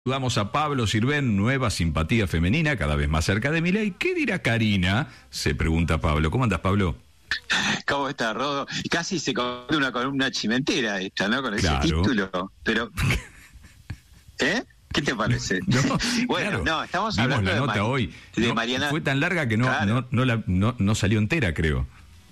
Saludamos a Pablo Sirven, nueva simpatía femenina, cada vez más cerca de Milei. ¿Qué dirá Karina? Se pregunta Pablo. ¿Cómo andás, Pablo? ¿Cómo está, Rodo? Casi se convierte una columna chimentera esta, ¿no? Con ese Claro. título. Pero, ¿qué te parece? No, bueno, claro. no, estamos Vimos hablando la nota hoy. de No, Mariana. fue tan larga que Claro. no salió entera, creo.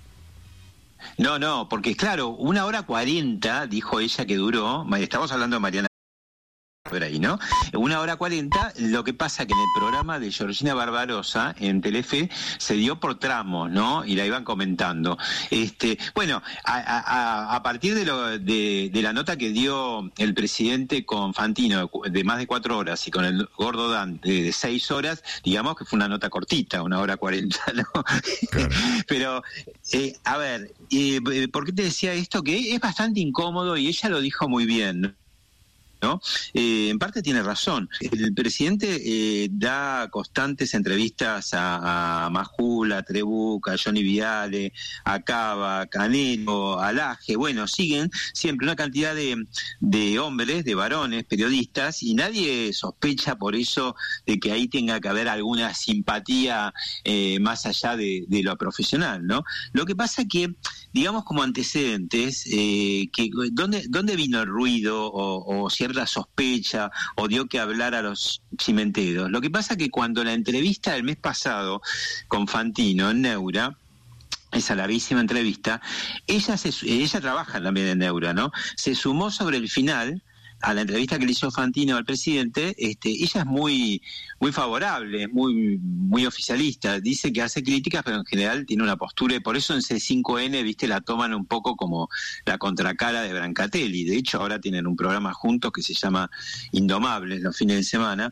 No, porque claro, 1 hora 40 dijo ella que duró. Estamos hablando de Mariana por ahí, ¿no? 1 hora 40, lo que pasa que en el programa de Georgina Barbarosa en Telefe se dio por tramos, ¿no? Y la iban comentando. Bueno, a partir de la nota que dio el presidente con Fantino de más de 4 horas y con el Gordo Dan de 6 horas, digamos que fue una nota cortita, 1 hora 40, ¿no? Claro. Pero, a ver, ¿por qué te decía esto? Que es bastante incómodo y ella lo dijo muy bien, ¿no? En parte tiene razón. El presidente da constantes entrevistas a Majul, a Trebuch, a Johnny Viale, a Cava, a Canelo, a Laje. Bueno, siguen siempre una cantidad de hombres, de varones, periodistas, y nadie sospecha por eso de que ahí tenga que haber alguna simpatía más allá de lo profesional, ¿no? Lo que pasa que, digamos como antecedentes, que ¿dónde vino el ruido o cierta sospecha o dio que hablar a los chimenteros? Lo que pasa que cuando la entrevista del mes pasado con Fantino en Neura, esa larguísima entrevista, ella trabaja también en Neura, ¿no? Se sumó sobre el final a la entrevista que le hizo Fantino al presidente. Ella es muy favorable, muy oficialista, dice que hace críticas, pero en general tiene una postura, y por eso en C5N, viste, la toman un poco como la contracara de Brancatelli. De hecho, ahora tienen un programa juntos que se llama Indomables, los fines de semana.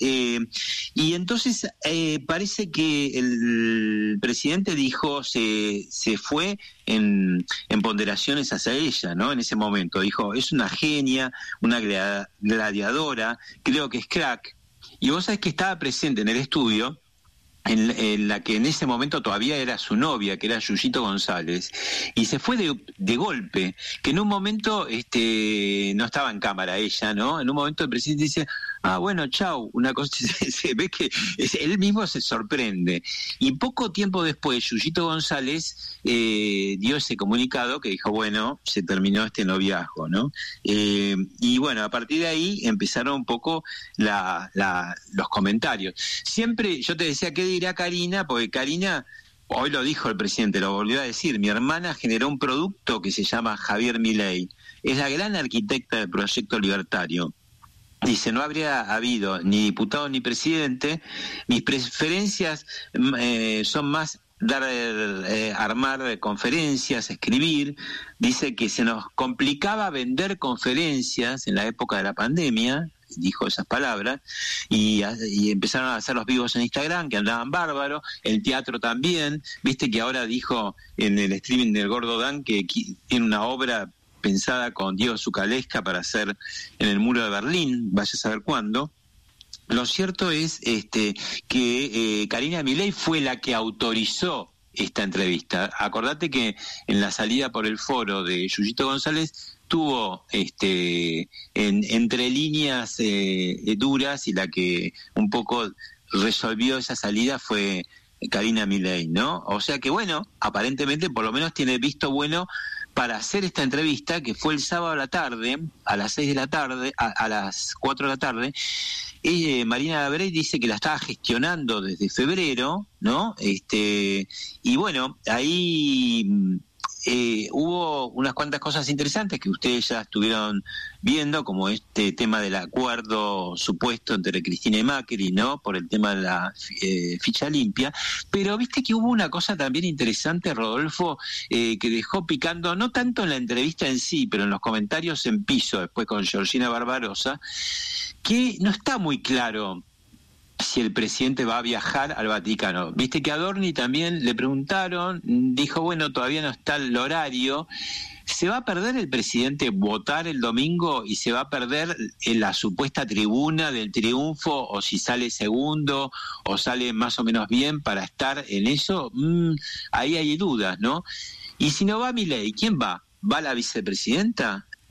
Y entonces parece que el presidente dijo, se fue en ponderaciones hacia ella, ¿no? En ese momento dijo, es una genia, una gladiadora, creo que es crack. Y vos sabés que estaba presente en el estudio en la que en ese momento todavía era su novia, que era Yuyito González, y se fue de golpe, que en un momento no estaba en cámara ella, ¿no? En un momento el presidente dice, bueno, chau, una cosa, se ve que él mismo se sorprende. Y poco tiempo después, Yuyito González dio ese comunicado que dijo, bueno, se terminó este noviazgo, ¿no? Y bueno, a partir de ahí empezaron un poco los comentarios. Siempre, yo te decía, ¿qué dirá Karina? Porque Karina, hoy lo dijo el presidente, lo volvió a decir, mi hermana generó un producto que se llama Javier Milei, es la gran arquitecta del proyecto libertario. Dice, no habría habido ni diputado ni presidente, mis preferencias son más armar conferencias, escribir. Dice que se nos complicaba vender conferencias en la época de la pandemia, dijo esas palabras, y empezaron a hacer los vivos en Instagram, que andaban bárbaros, el teatro también, viste que ahora dijo en el streaming del Gordo Dan que tiene una obra pensada con Diego Zucalesca para hacer en el Muro de Berlín, vaya a saber cuándo. Lo cierto es que Karina Milei fue la que autorizó esta entrevista. Acordate que en la salida por el foro de Yuyito González tuvo entre líneas duras, y la que un poco resolvió esa salida fue Karina Milei, ¿no? O sea que bueno, aparentemente por lo menos tiene visto bueno para hacer esta entrevista, que fue el sábado a la tarde, a las 6 de la tarde, a las 4 de la tarde. Marina Brey dice que la estaba gestionando desde febrero, ¿no? Y bueno, ahí hubo unas cuantas cosas interesantes que ustedes ya estuvieron viendo, como este tema del acuerdo supuesto entre Cristina y Macri, ¿no? Por el tema de la ficha limpia. Pero viste que hubo una cosa también interesante, Rodolfo, que dejó picando, no tanto en la entrevista en sí, pero en los comentarios en piso, después con Georgina Barbarosa, que no está muy claro si el presidente va a viajar al Vaticano. Viste que a Adorni también le preguntaron, dijo, bueno, todavía no está el horario. ¿Se va a perder el presidente votar el domingo y se va a perder en la supuesta tribuna del triunfo, o si sale segundo o sale más o menos bien para estar en eso? Ahí hay dudas, ¿no? Y si no va Milei, ¿quién va? ¿Va la vicepresidenta?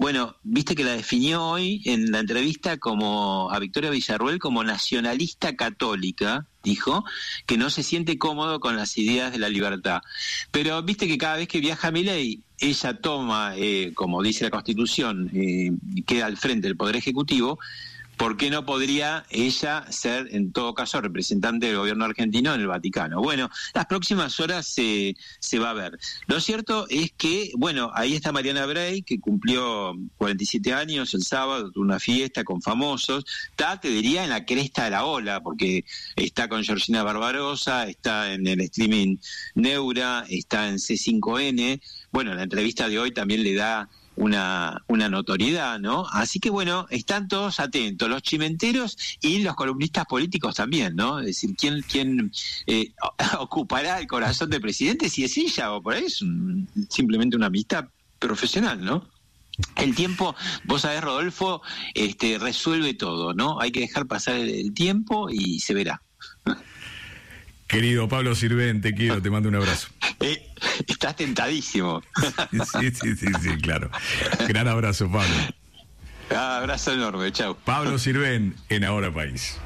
Bueno, viste que la definió hoy en la entrevista como a Victoria Villarruel como nacionalista católica, dijo, que no se siente cómodo con las ideas de la libertad. Pero viste que cada vez que viaja Milei, ella toma, como dice la Constitución, queda al frente del Poder Ejecutivo. ¿Por qué no podría ella ser, en todo caso, representante del gobierno argentino en el Vaticano? Bueno, las próximas horas se va a ver. Lo cierto es que, bueno, ahí está Mariana Bray, que cumplió 47 años el sábado, tuvo una fiesta con famosos. Está, te diría, en la cresta de la ola, porque está con Georgina Barbarosa, está en el streaming Neura, está en C5N. Bueno, la entrevista de hoy también le da una notoriedad, ¿no? Así que bueno, están todos atentos, los chimenteros y los columnistas políticos también, ¿no? Es decir, ¿quién ocupará el corazón del presidente? Si es ella o por ahí es simplemente una amistad profesional, ¿no? El tiempo, vos sabés, Rodolfo, resuelve todo, ¿no? Hay que dejar pasar el tiempo y se verá. Querido Pablo Sirven, te quiero, te mando un abrazo. Estás tentadísimo. Sí, claro. Gran abrazo, Pablo. Abrazo enorme, chao. Pablo Sirven en Ahora País.